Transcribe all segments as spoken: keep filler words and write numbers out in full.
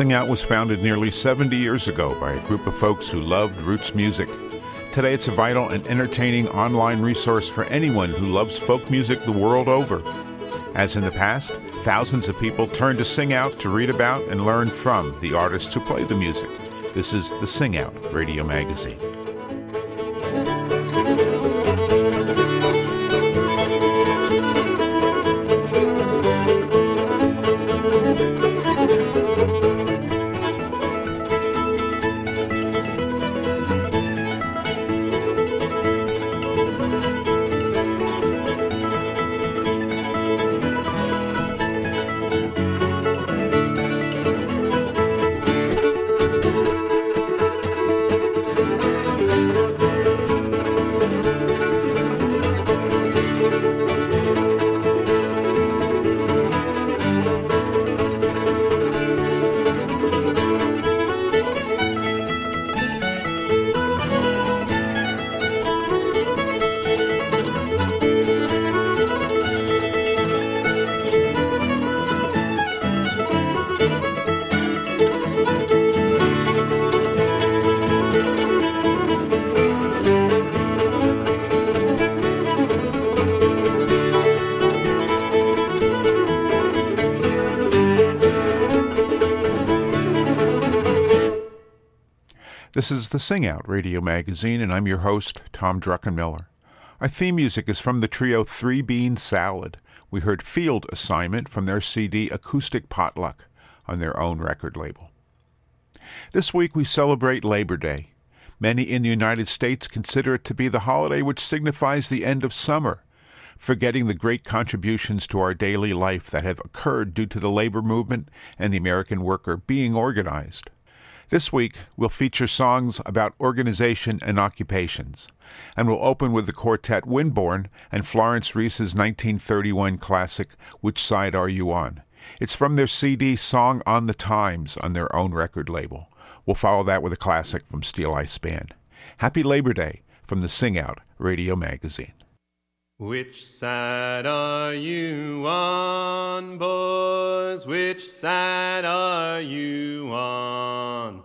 Sing Out was founded nearly seventy years ago by a group of folks who loved roots music. Today it's a vital and entertaining online resource for anyone who loves folk music the world over. As in the past, thousands of people turn to Sing Out to read about and learn from the artists who play the music. This is the Sing Out Radio Magazine. This is the Sing Out Radio Magazine, and I'm your host, Tom Druckenmiller. Our theme music is from the trio Three Bean Salad. We heard Field Assignment from their C D Acoustic Potluck on their own record label. This week we celebrate Labor Day. Many in the United States consider it to be the holiday which signifies the end of summer, forgetting the great contributions to our daily life that have occurred due to the labor movement and the American worker being organized. This week, we'll feature songs about organization and occupations, and we'll open with the quartet Windborne and Florence Reese's nineteen thirty-one classic, Which Side Are You On? It's from their C D Song on the Times on their own record label. We'll follow that with a classic from Steel Ice Band. Happy Labor Day from the Sing Out Radio Magazine. Which side are you on, boys? Which side are you on?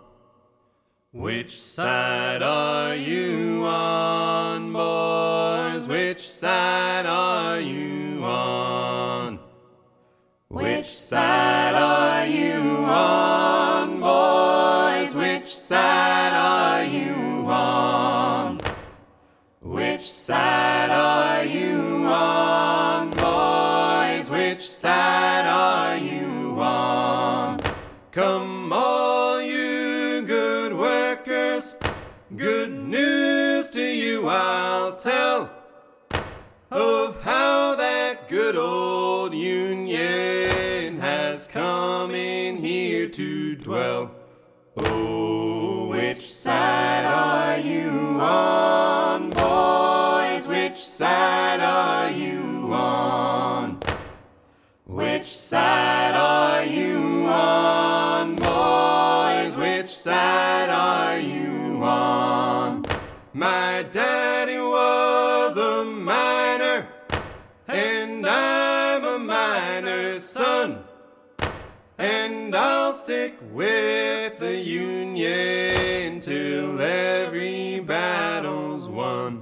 Which side are you on, boys? Which side are you on? Which side are you on, boys? Which side are you on? Which side are you on, boys? Which side are you on? Come all you good workers, good news to you I'll tell, of how that good old Union has come in here to dwell. Oh, which side are you on, boys? Which side are you on? Which side are you on, boys? Which side are you on? My daddy was a miner, and I'm a miner's son, and I'll stick with the Union till every battle's won.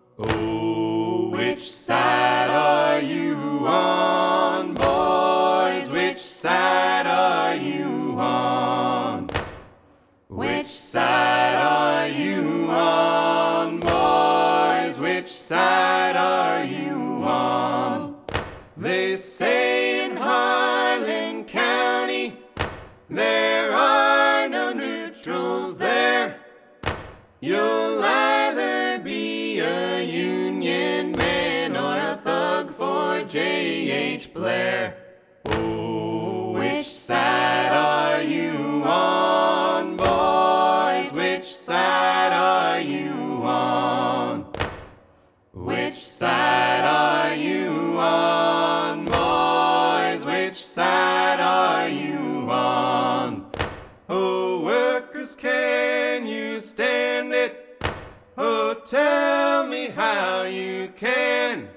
Oh, which side are you on, boys? Which side are you on? Which side are you on, boys? Which side are you on? They say in Harlan County there are no neutrals there. You'll either be a Union man or a thug for J H Blair. Oh, which side are you on, boys? Which side are you on? Which side are you on, boys? Which side are you on? Oh, workers, can you stand it? Oh, tell me how you can.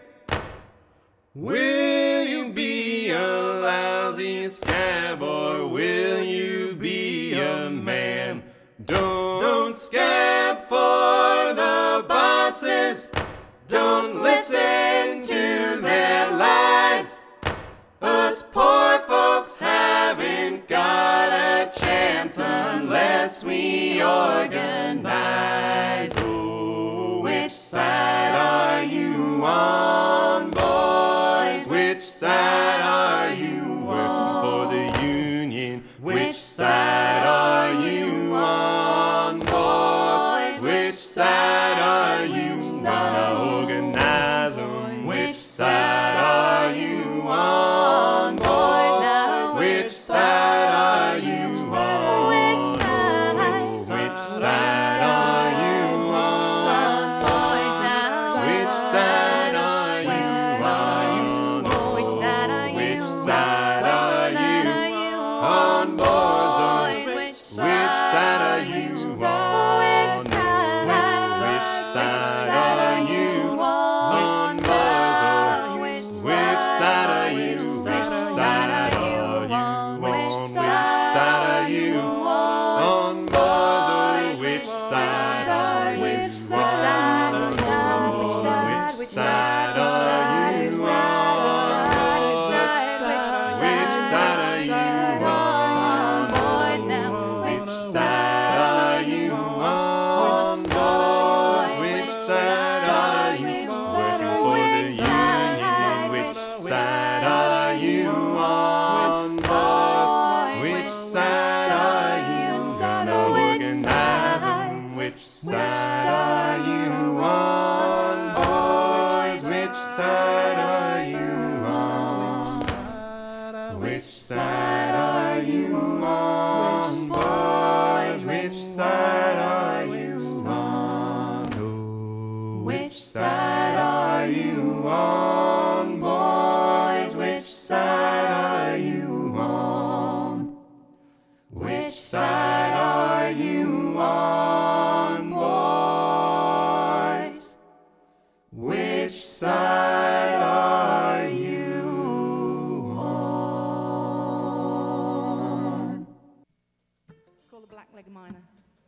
Will you be a lousy scab, or will you be scab for the bosses. Don't listen to their lies. Us poor folks haven't got a chance unless we organize. Oh, which side are you on, boys? Which side are you working for the union? Which side are you on, boys? Which side are you gonna organize them? Which side are you on, boys? Which side are you on? Which side are you on, boys? Which side are you on? Which side are you on, boys? Which side are you on? Which side are you on, boys? Which side are you? Which side are you on? Which side are you on, boys? Which side are you? Which side? Which side? Which side? Which side are you on? Which side are you on, boys? Now, which side are you on, boys? Which side are you working for the union? Which side are you on, boys? Which side are you gonna organize them? Which side are you on, boys? Which side are you on? Which side are you on, boys? Which side are you on? Which side are you on, boys? Which side are you on? Which side are you on, boys? Which side are you on? Call the Blackleg Miner.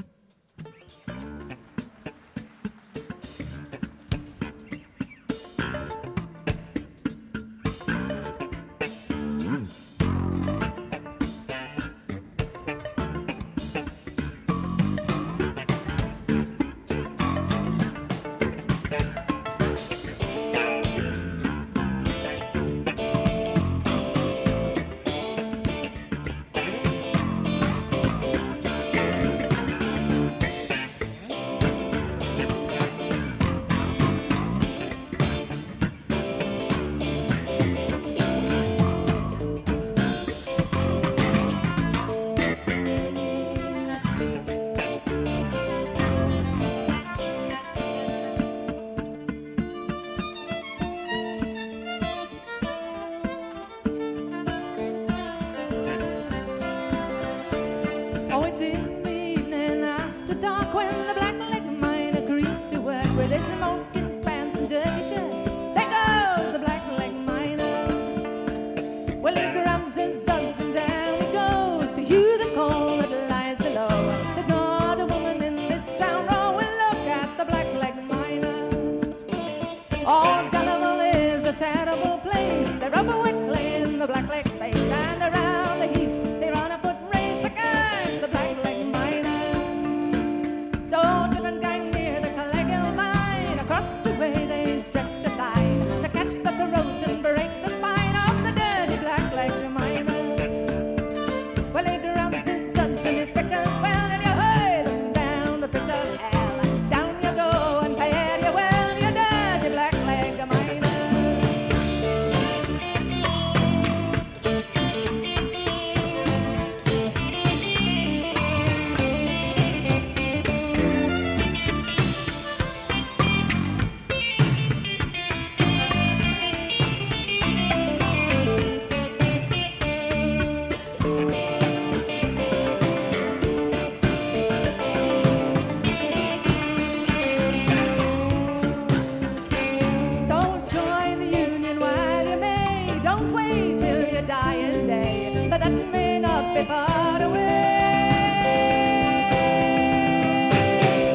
Oh, it's in the evening after dark when the Blackleg Miner creeps to work with his moleskin pants and dirty shirt. There goes the Blackleg Miner. Well, he grabs his guns and down he goes to hew the coal that lies below. There's not a woman in this town row will look at the Blackleg Miner. Oh, Donegal is a terrible place. They're overwickly in the Blackleg's face, and around the heaps they run a foot race to catch the Blackleg Miner. So different gang near the Collegial Mine, across the way they stretch a line to catch the throat and break the spine of the dirty Blackleg Miner. Well, he grabs his guns and his pick as well, and you hurl them down the pit of hell. Down you go and fare you well, you dirty Blackleg Miner. be far away.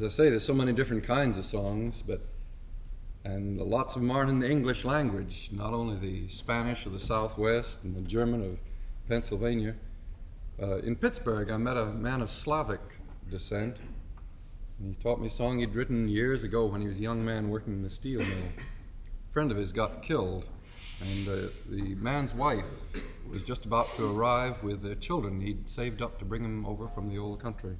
I say, there's so many different kinds of songs, but and lots of them aren't in the English language, not only the Spanish of the Southwest and the German of Pennsylvania. Uh, in Pittsburgh, I met a man of Slavic descent, and he taught me a song he'd written years ago when he was a young man working in the steel mill. A friend of his got killed, and uh, the man's wife was just about to arrive with the children he'd saved up to bring them over from the old country.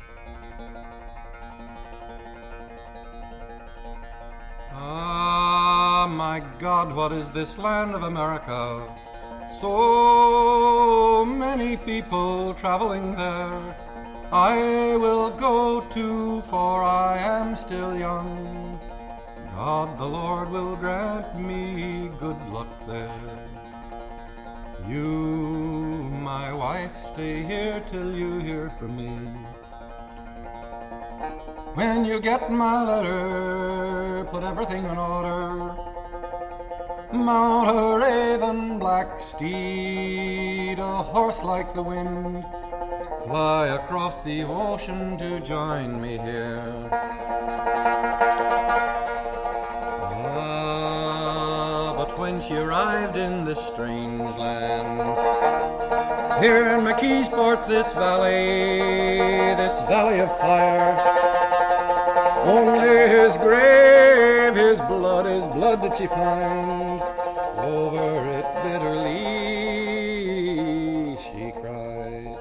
Ah, my God, what is this land of America? So many people traveling there. I will go to, for I am still young. God the Lord will grant me good luck there. You, my wife, stay here till you hear from me. When you get my letter, put everything in order. Mount a raven black steed, a horse like the wind. Fly across the ocean to join me here. Ah, but when she arrived in this strange land, here in McKeesport, this valley, this valley of fire, only his grave, his blood, his blood did she find. Over it bitterly she cried.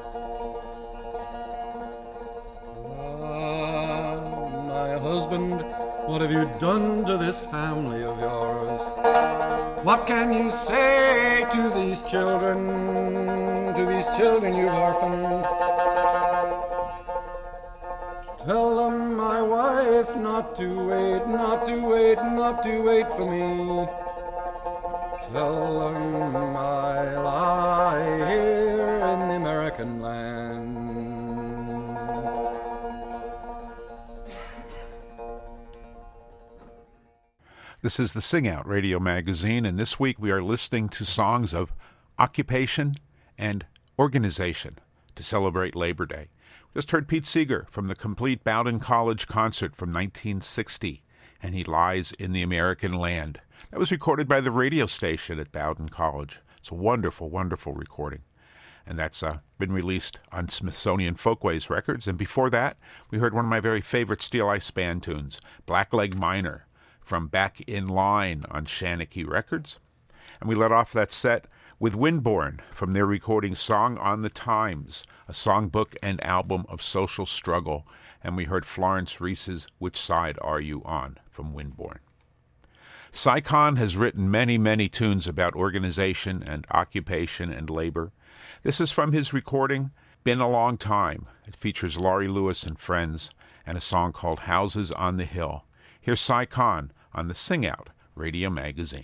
Ah, my husband, what have you done to this family of yours? What can you say to these children, to these children you've orphaned? Tell them, my wife, not to wait, not to wait, not to wait for me. Tell them I lie here in the American land. This is the Sing Out Radio Magazine, and this week we are listening to songs of occupation and organization to celebrate Labor Day. Just heard Pete Seeger from the complete Bowdoin College concert from nineteen sixty, and He Lies in the American Land. That was recorded by the radio station at Bowdoin College. It's a wonderful, wonderful recording. And that's uh, been released on Smithsonian Folkways Records. And before that, we heard one of my very favorite Steel Ice Band tunes, Blackleg Miner, from Back in Line on Shanachie Records. And we let off that set with Windborne from their recording Song on the Times, a songbook and album of social struggle. And we heard Florence Reese's Which Side Are You On from Windborne. Cy Kahn has written many, many tunes about organization and occupation and labor. This is from his recording, Been a Long Time. It features Laurie Lewis and Friends and a song called Houses on the Hill. Here's Cy Kahn on the Sing Out Radio Magazine.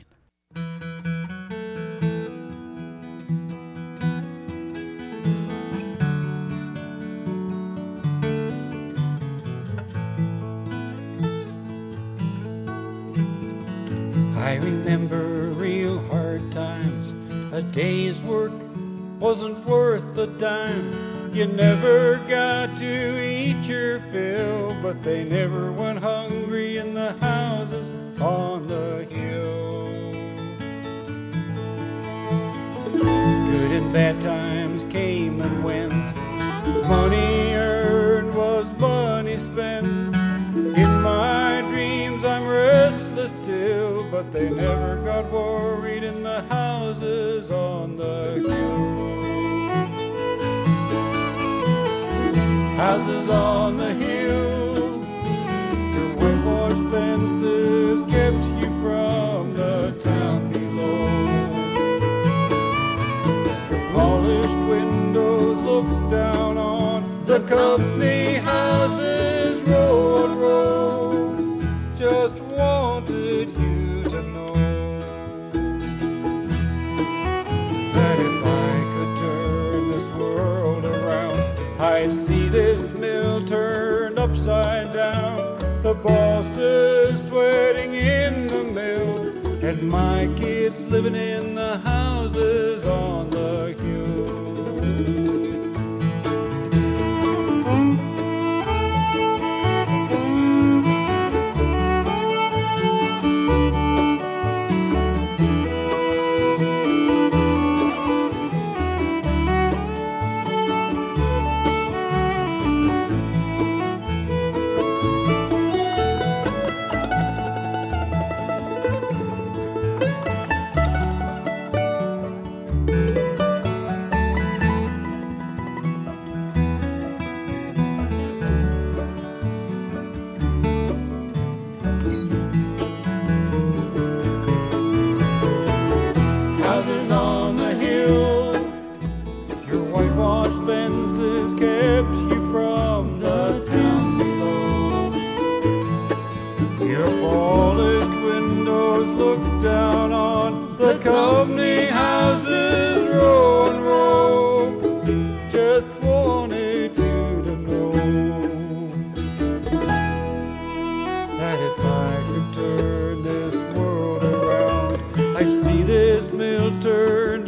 I remember real hard times. A day's work wasn't worth a dime. You never got to eat your fill, but they never went hungry in the houses on the hill. Good and bad times came and went. Money earned was money spent. In my dreams I'm restless still, but they never got worried in the houses on the hill. Houses on the hill, the whitewashed fences kept you from the town below. The polished windows looked down on the company houses row on row. Just wanted you to know that if I could turn this world around, I'd see this mill turned upside down. The bosses sweating in the mill, and my kids living in the houses on the hill.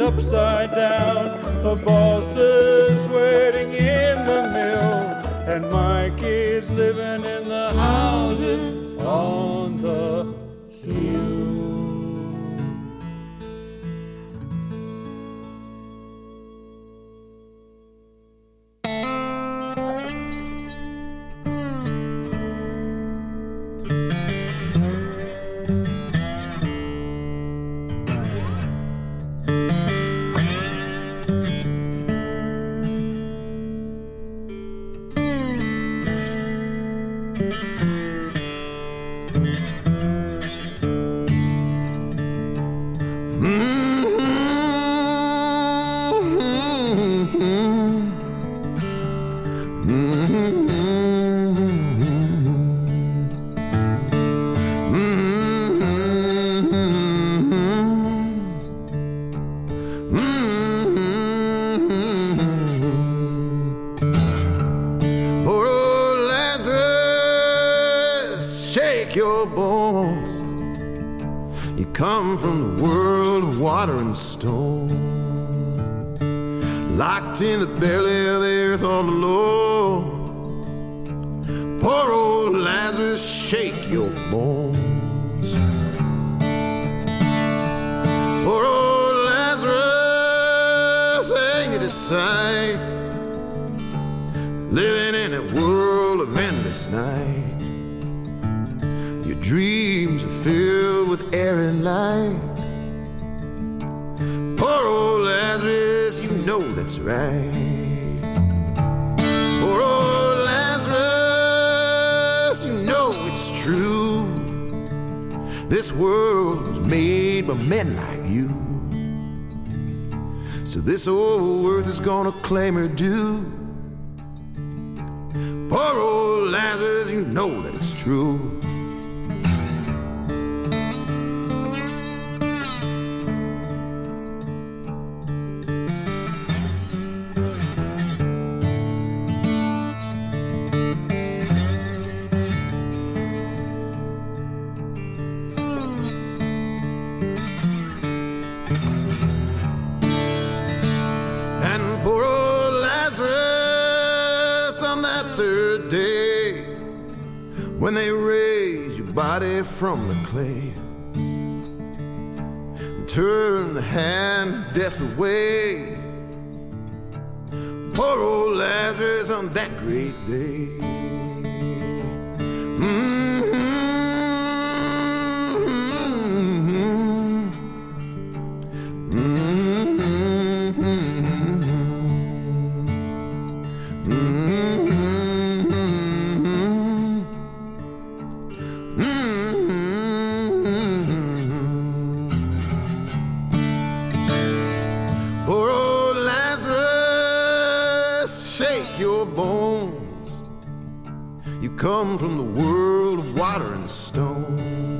upside down. The boss is waiting in the mill, and my kids living in the houses on the hill. Come from the world of water and stone, locked in the belly of the earth all alone. Poor old Lazarus, shake your bones. Poor old Lazarus, hang it aside, living in a world of endless night. Your dreams are filled with air and light. Poor old Lazarus, you know that's right. Poor old Lazarus, you know it's true. This world was made by men like you. So this old earth is gonna claim her due. Poor old Lazarus, you know that it's true. When they raise your body from the clay and turn the hand of death away, poor old Lazarus on that great day. Mm-hmm. Come from the world of water and stone.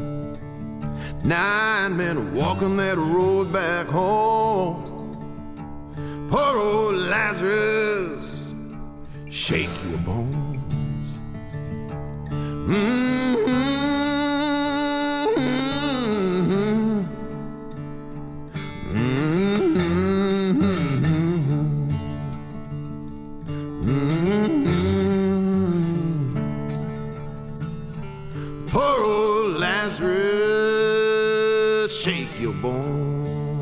Nine men walking that road back home. Poor old Lazarus, shake your bones. Mm-hmm. Shake your bones.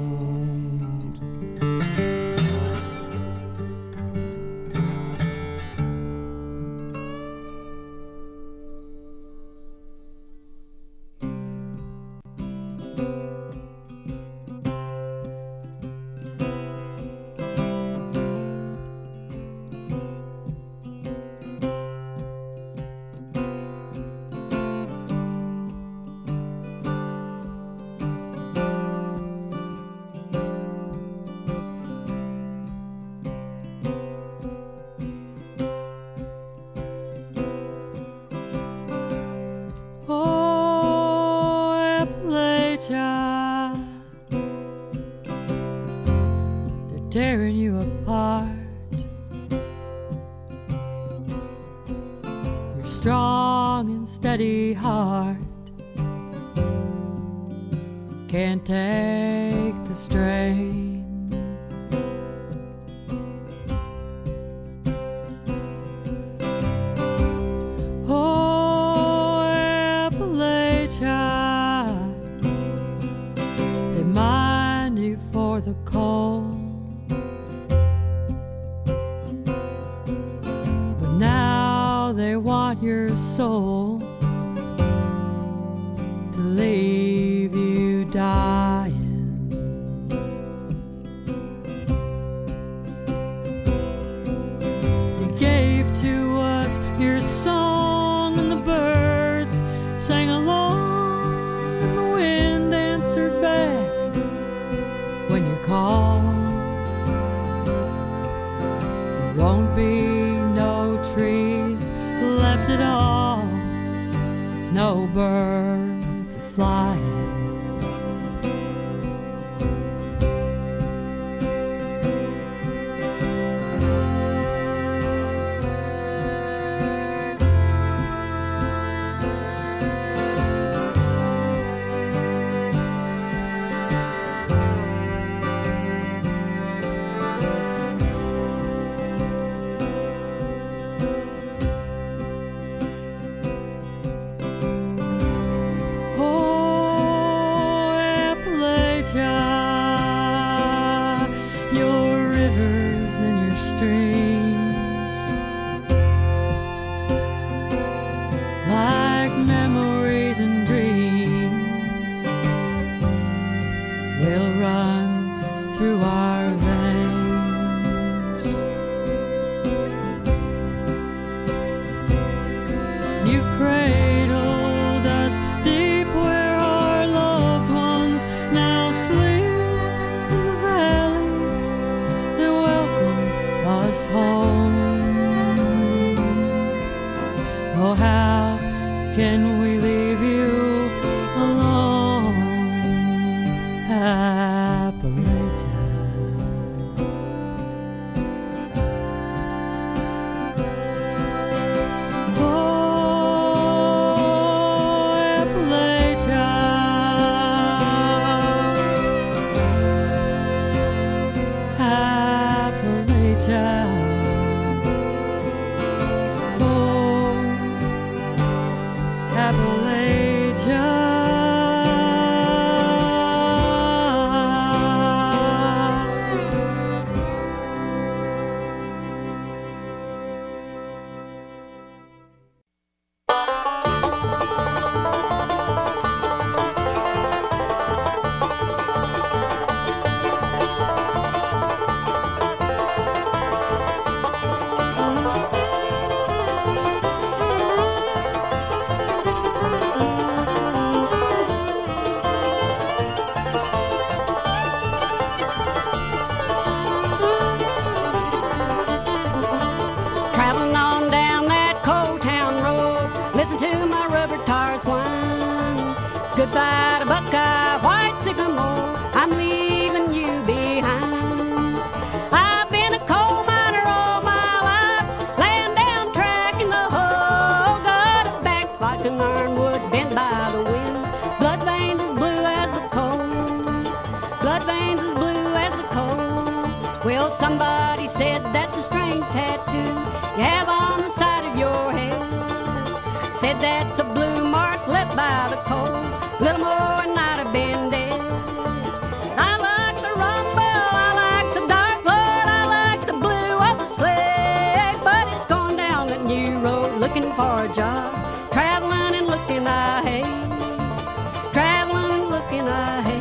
Tearing you apart. Your strong and steady heart can't take the strain. want your soul to leave you dying. You gave to us your song, and the birds sang along, and the wind answered back when you called. There won't be no trees left at all, no birds are flying. Goodbye to Buckeye, White Sycamore, I'm leaving you behind. I've been a coal miner all my life, laying down track in the hole. Got a back like an ironwood bent by the wind. Blood veins as blue as the coal. Blood veins as blue as the coal. Well, somebody said that's a strange tattoo you have on the side of your head. Said that's a blue mark left by the coal. Little more and I'd have been dead. I like the rumble, I like the dark, Lord, I like the blue of the sled. But it's gone down that new road looking for a job, traveling and looking I hate, traveling and looking I hate.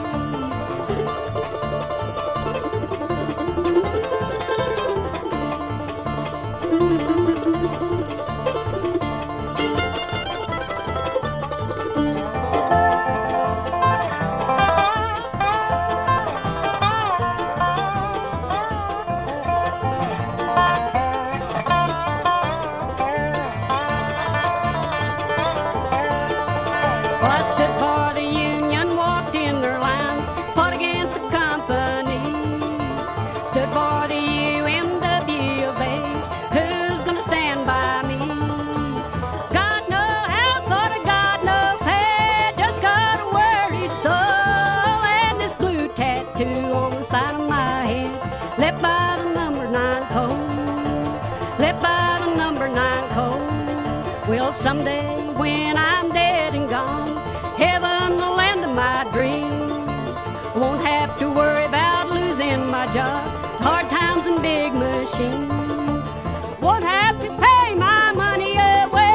Someday when I'm dead and gone, heaven, the land of my dreams, won't have to worry about losing my job, hard times and big machines, won't have to pay my money away.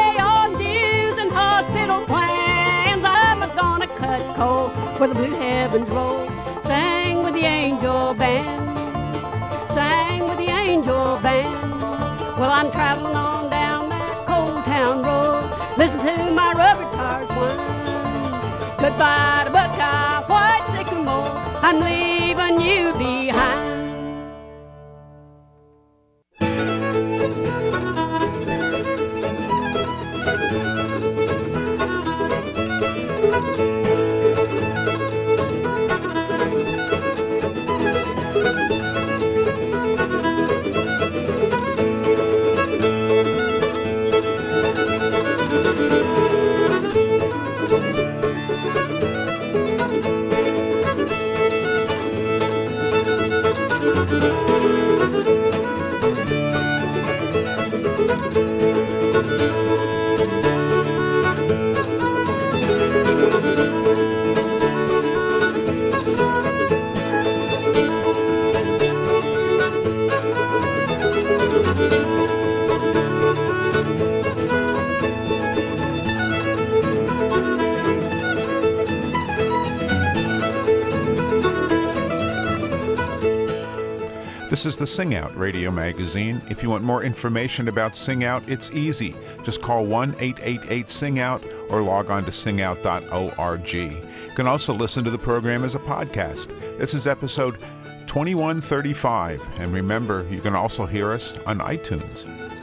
I'm traveling on down that cold town road. Listen to my rubber tires whine. Goodbye to Buckeye, white sycamore, I'm leaving you behind. This is the Sing Out Radio Magazine. If you want more information about Sing Out, it's easy. Just call one eight eight eight sing out or log on to sing out dot org. You can also listen to the program as a podcast. This is episode twenty-one thirty-five. And remember, you can also hear us on iTunes.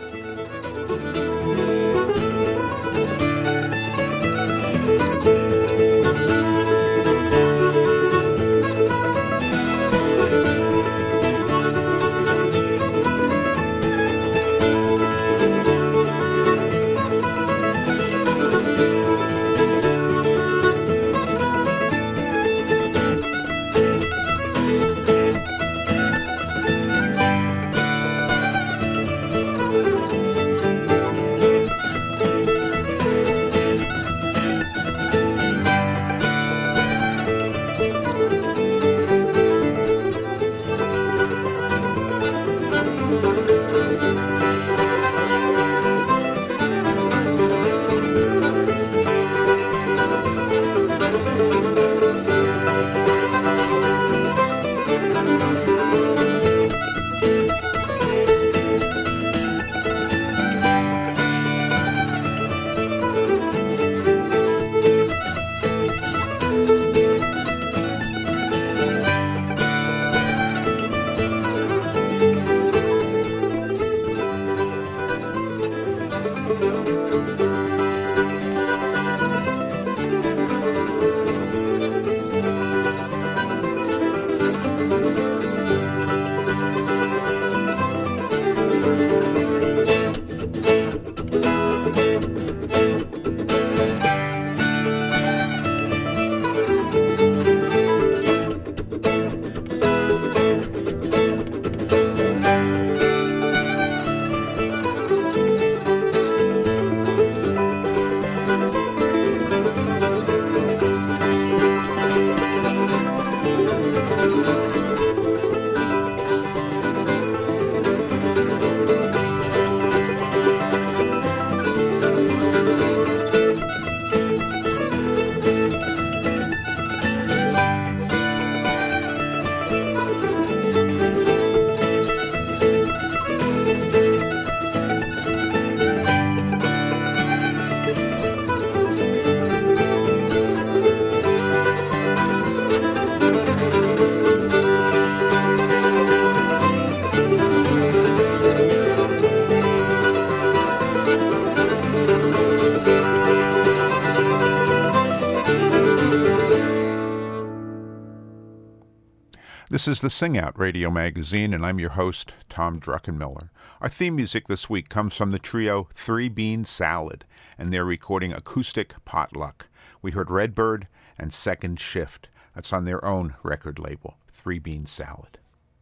This is the Sing Out Radio Magazine, and I'm your host, Tom Druckenmiller. Our theme music this week comes from the trio Three Bean Salad, and they're recording Acoustic Potluck. We heard Redbird and Second Shift. That's on their own record label, Three Bean Salad.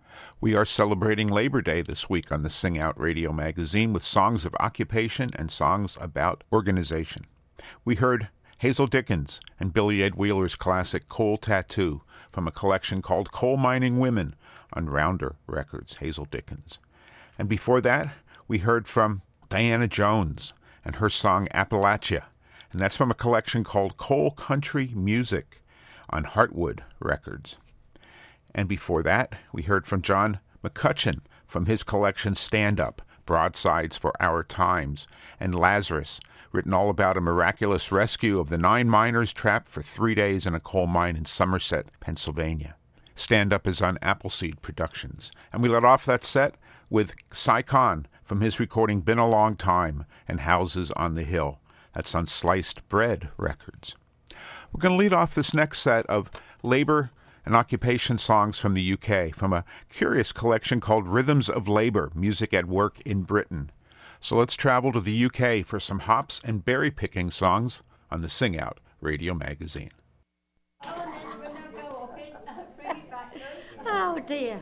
We are celebrating Labor Day this week on the Sing Out Radio Magazine with songs of occupation and songs about organization. We heard Hazel Dickens and Billy Ed Wheeler's classic Coal Tattoo from a collection called Coal Mining Women on Rounder Records, Hazel Dickens. And before that, we heard from Diana Jones and her song Appalachia, and that's from a collection called Coal Country Music on Heartwood Records. And before that, we heard from John McCutcheon from his collection Stand Up, broadsides for our times, and Lazarus, written all about a miraculous rescue of the nine miners trapped for three days in a coal mine in Somerset, Pennsylvania. Stand Up is on Appleseed Productions. And we let off that set with Cy Khan from his recording Been a Long Time and Houses on the Hill. That's on Sliced Bread Records. We're going to lead off this next set of labor and occupation songs from the U K from a curious collection called Rhythms of Labor, Music at Work in Britain. So let's travel to the U K for some hops and berry picking songs on the Sing Out Radio Magazine. Oh dear.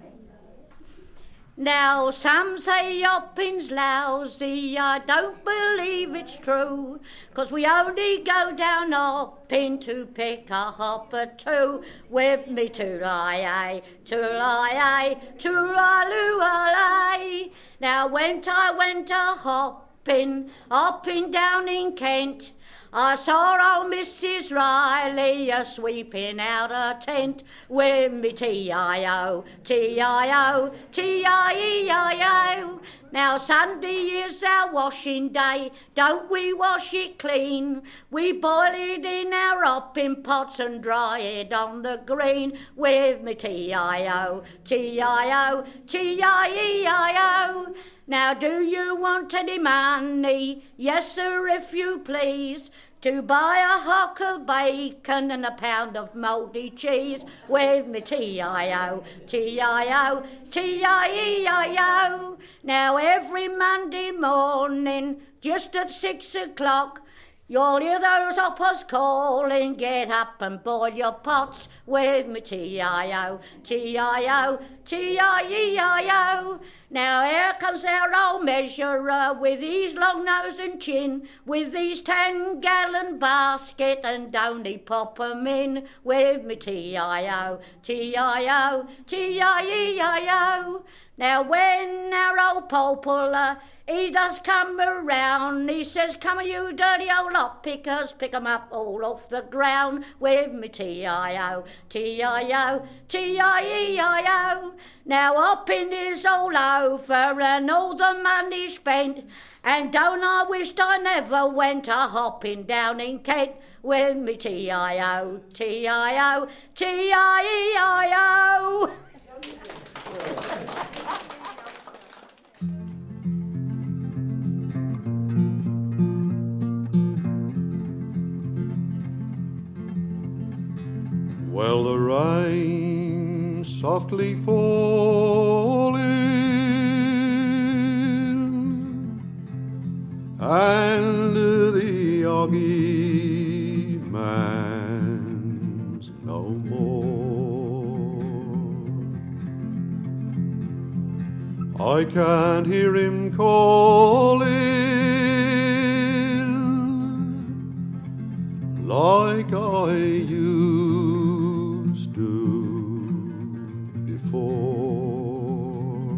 Now some say hopping's lousy, I don't believe it's true, 'cause we only go down hopping to pick a hop or two. With me to-lie-ay, to-lie-ay, to-lie-loo-lie. Now when I went a hopping, hopping down in Kent, I saw old Missus Riley a sweeping out a tent with me T I O, T I O, T I E I O. Now Sunday is our washing day, don't we wash it clean? We boil it in our hopping pots and dry it on the green with me T I O, T I O, T I E I O. Now do you want any money? Yes sir, if you please, to buy a hock of bacon and a pound of mouldy cheese with me T I O, T I O, T I E I O. Now every Monday morning, just at six o'clock, you'll hear those hoppers calling, get up and boil your pots with me T I O, T I O, T I E I O. Now here comes our old measurer with his long nose and chin, with his ten-gallon basket, and don't he pop 'em in with me T I O, T I O, T I E I O. Now when our old popular, he does come around, he says, come on you dirty old hop pickers, pick 'em up all off the ground with me T I O, T I O, T I E I O. Now hopping is all over and all the money spent, and don't I wish I never went a hopping down in Kent with me T I O, T I O, T I E I O. Well, the rain softly falling, and the Augie man's no more. I can't hear him calling like I used to before.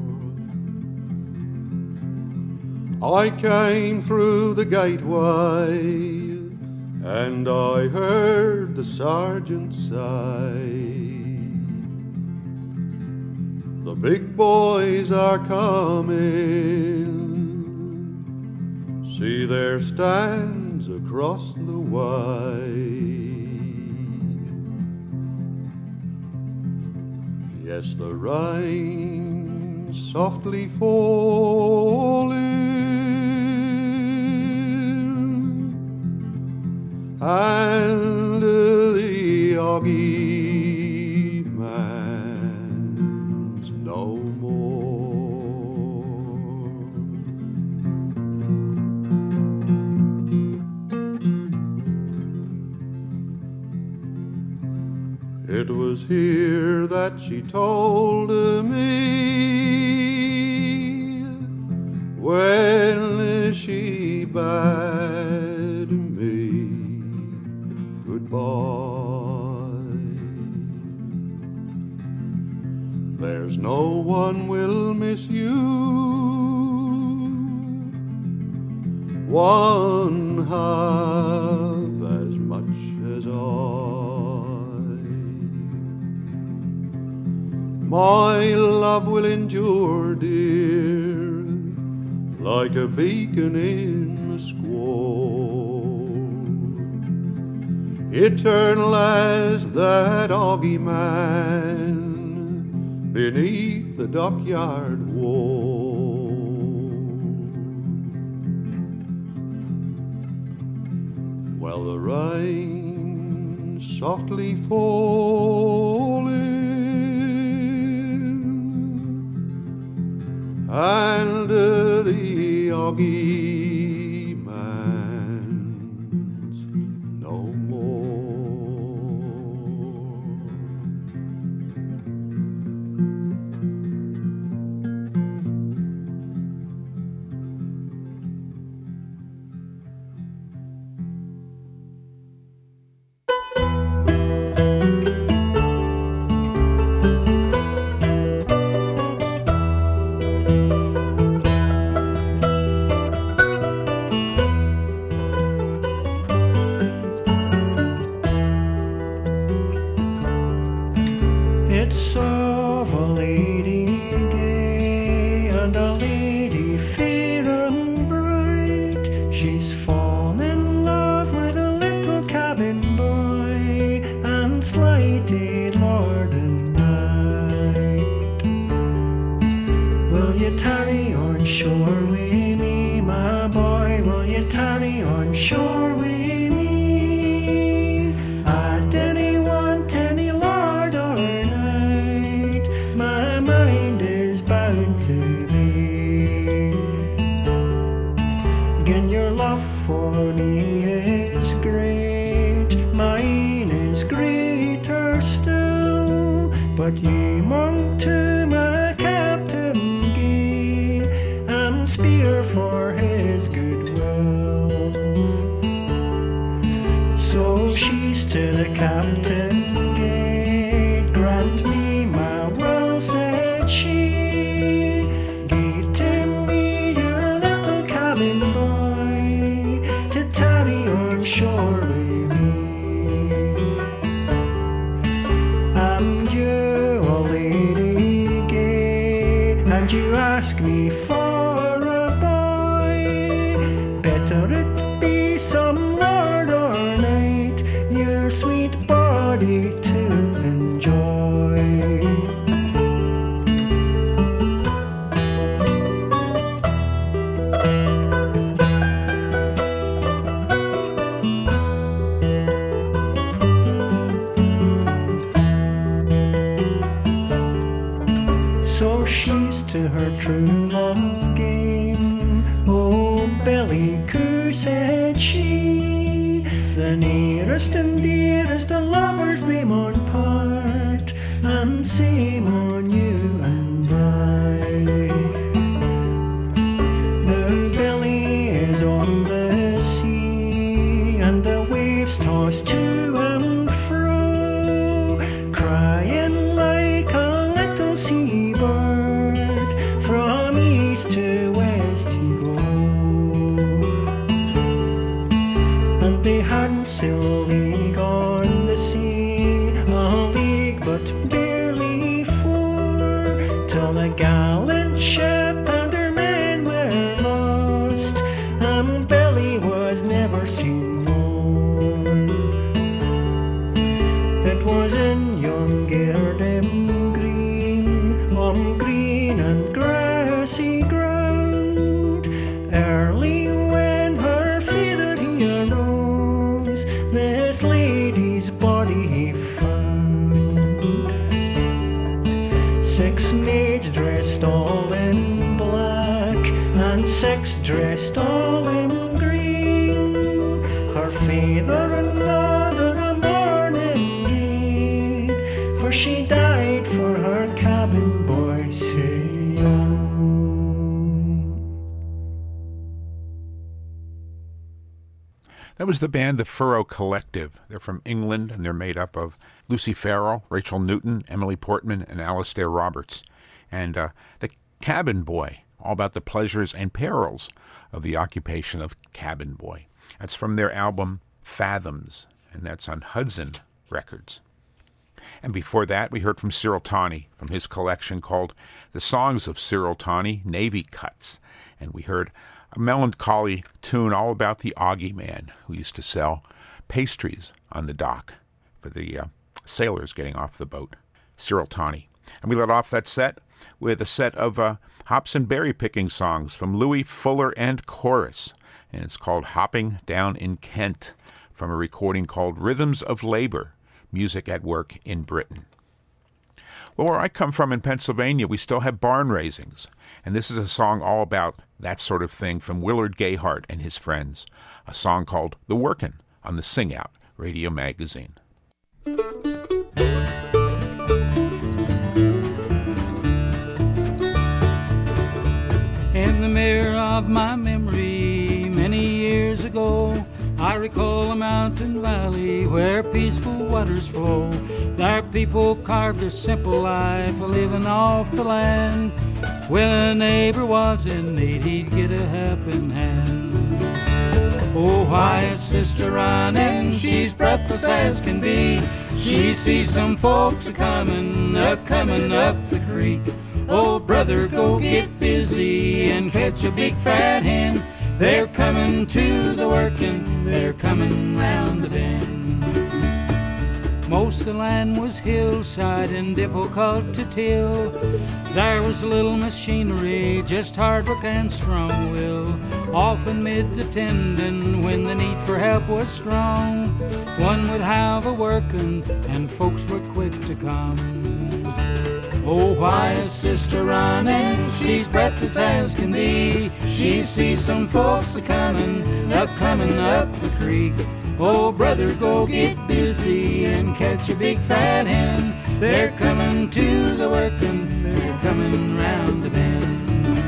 I came through the gateway and I heard the sergeant say, the big boys are coming, see their stands across the way. Yes, the rain softly falling, and the Augie man's no more. It was here that she told me when she bade me goodbye. There's no one will miss you one half as much as I. My love will endure, dear, like a beacon in the squall. Eternal as that Augie man beneath the dockyard wall. While the rain softly falling and uh, the Augie man's no more. It's of a lady gay and a lady fair and bright. She's fallen in love with a little cabin boy and slighted lord and knight. Will you tarry on shore with me, my boy? Will you tarry on shore with me? I didn't want any lord or knight. My mind is bound to thee. Again, your love for me is great, mine is greater still. But ye monk to my captain gay and spear for his goodwill. So she's to the captain gate, grant me my will, said she. Give to me your little cabin boy to tarry on shore with me. And you, a lady gay, and you ask me for a boy. Better it be some lord or knight, your sweet body to enjoy. So she's to her true love game. Oh, belly coo, said she, the nearest and dearest of lovers they maun part, and same on you and I. The belly is on the sea, and the waves toss to and fro, crying like a little seabird, from east to west he go. And they hadn't still league on the sea, a league but barely four, till the gallant ship and her men were lost, and Belly was never seen more. It was in young Girdham Green, on green and grassy ground, early when her father he arose, this lady's body he found. Six maids dressed all in black, and six dressed all in green, her father and mother a mourning maid, for she died for her cabin boy sae young. That was the band The Furrow Collective. They're from England, and they're made up of Lucy Farrell, Rachel Newton, Emily Portman, and Alistair Roberts. And uh, The Cabin Boy, all about the pleasures and perils of the occupation of cabin boy. That's from their album Fathoms, and that's on Hudson Records. And before that, we heard from Cyril Tawney from his collection called The Songs of Cyril Tawney, Navy Cuts. And we heard a melancholy tune all about the Augie man who used to sell pastries on the dock for the uh, sailors getting off the boat, Cyril Tawney. And we let off that set with a set of uh, hops and berry picking songs from Louis Fuller and Chorus. And it's called Hopping Down in Kent, from a recording called Rhythms of Labor, Music at Work in Britain. Well, where I come from in Pennsylvania, we still have barn raisings, and this is a song all about that sort of thing from Willard Gayhart and his friends, a song called The Workin' on the Sing Out Radio Magazine. In the mirror of my memory, many years ago, I recall a mountain valley where peaceful waters flow. There people carved a simple life, living off the land. When a neighbor was in need, he'd get a helping hand. Oh, why is sister running? She's breathless as can be. She sees some folks a-comin', a-comin' up the creek. Oh, brother, go get busy and catch a big fat hen. They're coming to the workin', they're coming round the bend. Most of the land was hillside and difficult to till. There was little machinery, just hard work and strong will. Often mid the tending when the need for help was strong. One would have a workin' and folks were quick to come. Oh, why is sister running? She's breathless as can be. She sees some folks a-comin', a-comin' up the creek. Oh, brother, go get busy and catch a big fat hen. They're coming to the workin', they're coming round the bend.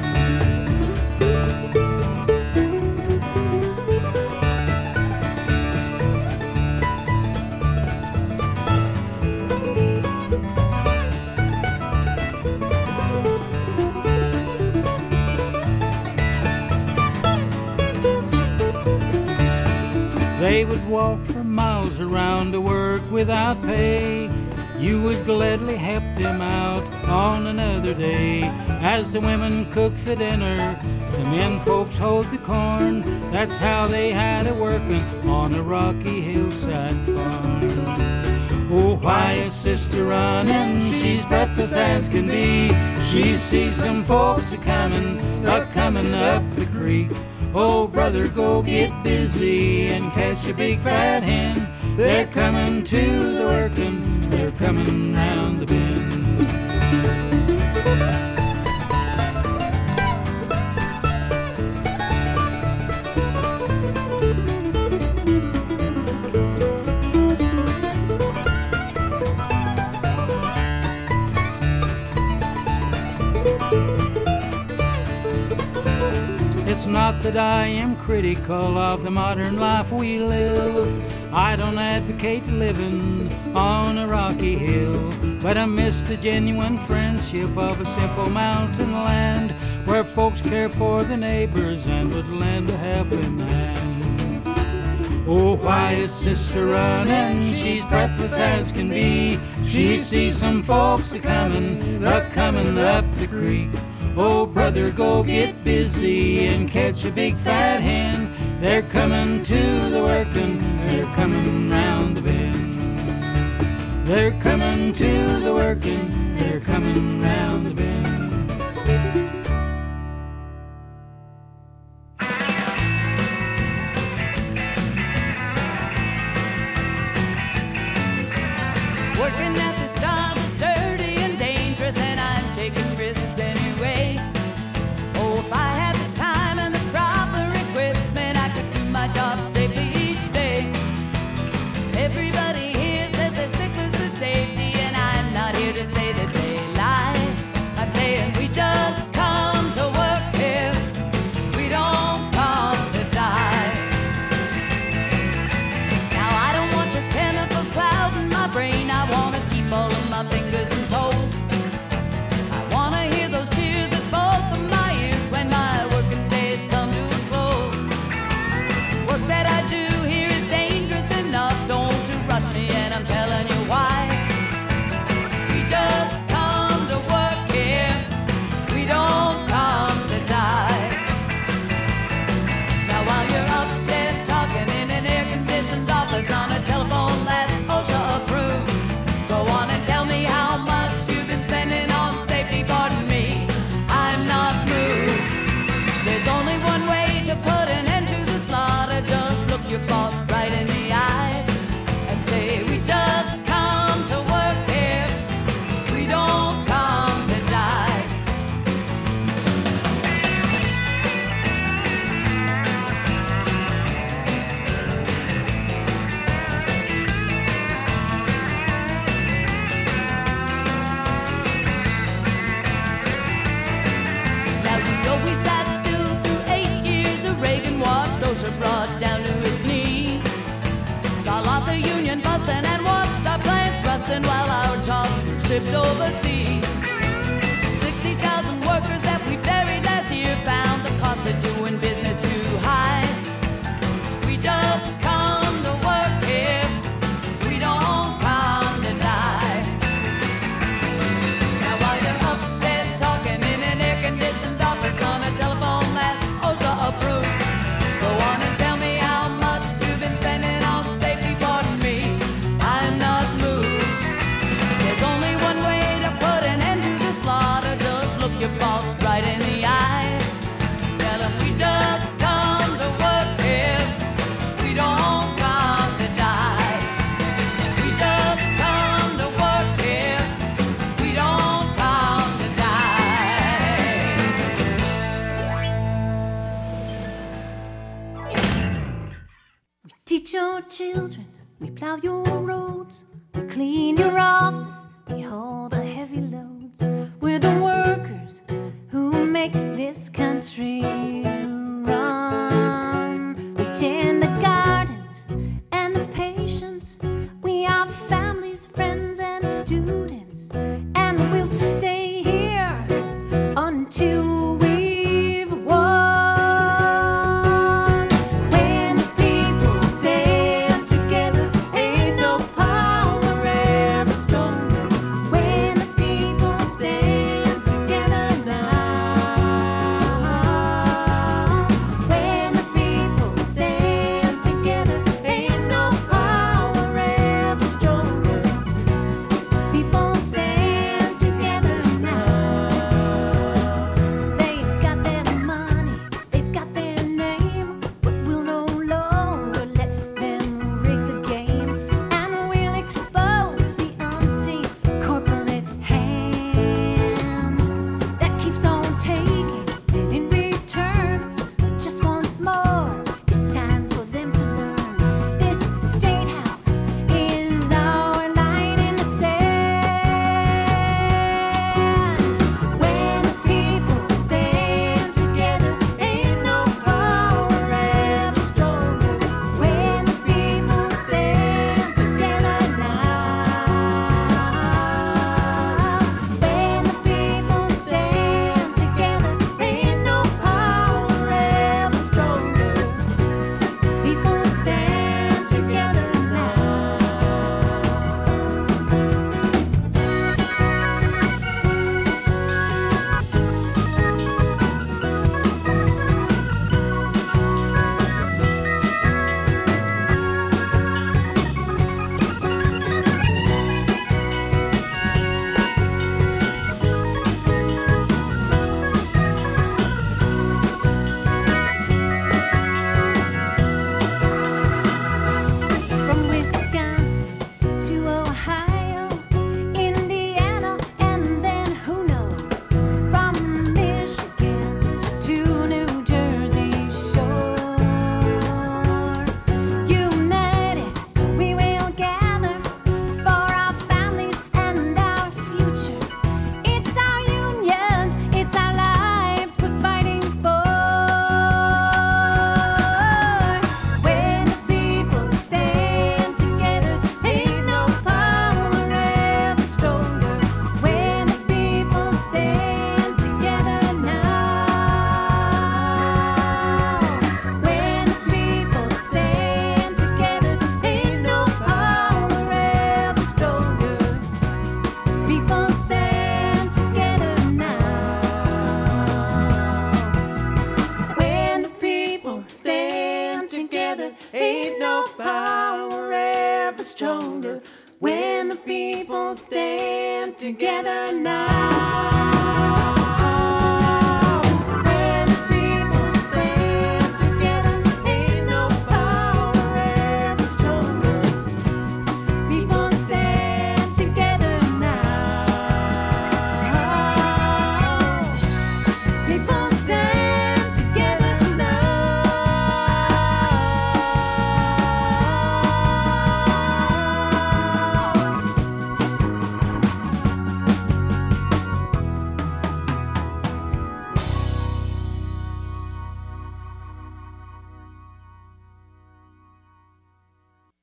They would walk for miles around to work without pay. You would gladly help them out on another day. As the women cooked the dinner, the men folks hoed the corn. That's how they had it working on a rocky hillside farm. Oh, why is sister running? She's breathless as can be. She sees some folks a-comin', a-comin' up the creek. Oh, brother, go get busy and catch a big fat hen. They're coming to the workin', they're coming round the bend. It's not that I am critical of the modern life we live. I don't advocate living on a rocky hill, but I miss the genuine friendship of a simple mountain land where folks care for the neighbors and would lend a helping hand. Oh, why is sister running? She's breathless as can be. She sees some folks a-comin', a-comin' up the creek. Oh, brother, go get busy and catch a big fat hen. They're coming to the workin', they're coming round the bend. They're coming to the workin', they're coming round the bend. Working at this job is dirty and dangerous, and I'm taking risks anyway. Oh, if I had the time and the proper equipment, I could do my job safely each day. Everybody here says they're sticklers for safety, and I'm not here to say that they lie. I'm saying OSHA brought down to its knees. Saw lots of union busting and watched our plants rusting while our jobs were shipped overseas. sixty thousand workers that we buried last year found the cost of doing business too high. We just come to work here, we don't come to die. Now while you're up there talking in an air-conditioned office on a telephone that's OSHA approved, go on and tell me how much you've been spending on safety. Pardon me, I'm not moved. There's only one way to put an end to the slaughter. Just look your boss right in the eye. Tell him we just come to work here, we don't come to die. We just come to work here, we don't come to die. We teach your children, we plow your roads, we clean your office, we haul the heavy loads. We're the workers who make this country run. We tend the gardens and the patients. We are families, friends, and students. And we'll stay here until we've won. When the people stand together, ain't no power ever stronger. When the people stand together now. When the people stand together, ain't no power ever stronger. People stand together now. They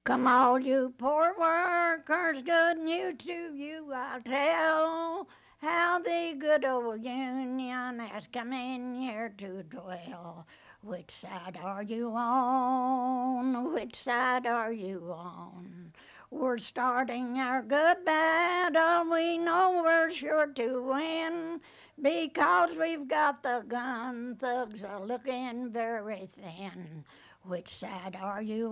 Come all you poor workers, good news to you I'll tell, how the good old Union has come in here to dwell. Which side are you on? Which side are you on? We're starting our good battle, we know we're sure to win, because we've got the gun thugs are looking very thin. Which side are you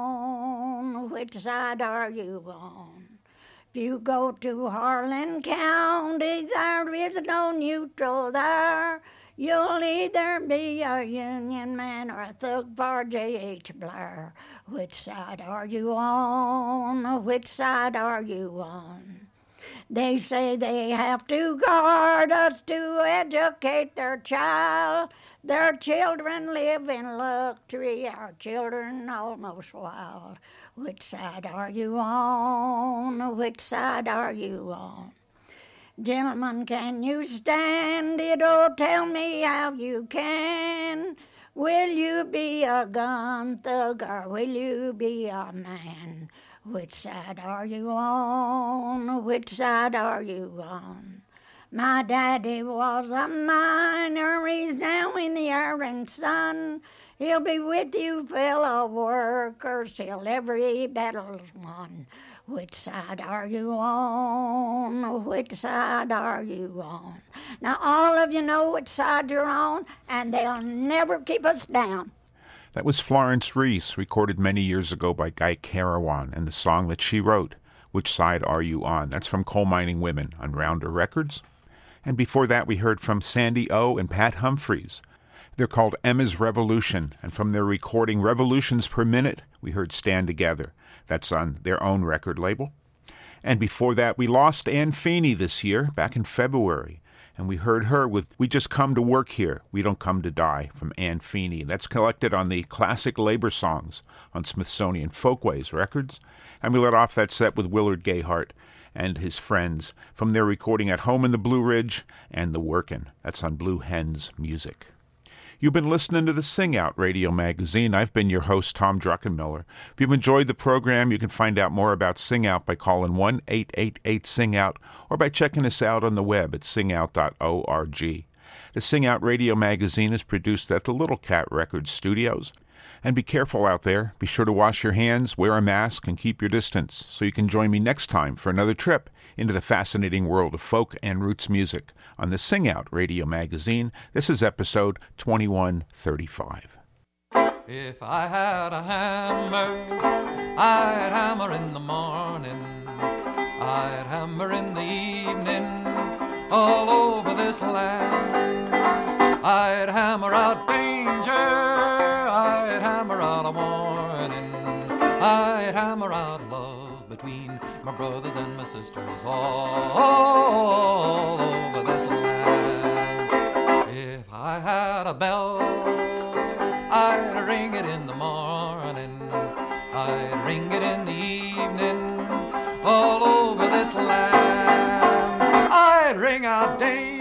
on? Which side are you on? If you go to Harlan County, there is no neutral there. You'll either be a Union man or a thug for J H Blair. Which side are you on? Which side are you on? They say they have to guard us to educate their child. Their children live in luxury, our children almost wild. Which side are you on? Which side are you on? Gentlemen, can you stand it? Oh, tell me how you can. Will you be a gun thug or will you be a man? Which side are you on? Which side are you on? My daddy was a miner, he's down in the iron sun. He'll be with you, fellow workers, till every battle's won. Which side are you on? Which side are you on? Now all of you know which side you're on, and they'll never keep us down. That was Florence Reese, recorded many years ago by Guy Carawan, and the song that she wrote, Which Side Are You On? That's from Coal Mining Women on Rounder Records. And before that, we heard from Sandy O and Pat Humphries. They're called Emma's Revolution, and from their recording Revolutions Per Minute, we heard Stand Together. That's on their own record label. And before that, we lost Ann Feeney this year, back in February. And we heard her with We Just Come to Work Here, We Don't Come to Die, from Ann Feeney. And that's collected on the Classic Labor Songs on Smithsonian Folkways Records. And we let off that set with Willard Gayhart and his friends from their recording At Home in the Blue Ridge and The Workin'. That's on Blue Hens Music. You've been listening to the Sing Out Radio Magazine. I've been your host, Tom Druckenmiller. If you've enjoyed the program, you can find out more about Sing Out by calling one eight eight eight sing out or by checking us out on the web at sing out dot org. The Sing Out Radio Magazine is produced at the Little Cat Records Studios. And be careful out there. Be sure to wash your hands, wear a mask, and keep your distance so you can join me next time for another trip into the fascinating world of folk and roots music on the Sing Out Radio Magazine. This is episode twenty-one thirty-five. If I had a hammer, I'd hammer in the morning, I'd hammer in the evening, all over this land. I'd hammer out danger, I'd hammer out a warning, I'd hammer out love between my brothers and my sisters all over this land. If I had a bell, I'd ring it in the morning, I'd ring it in the evening, all over this land. I'd ring out danger,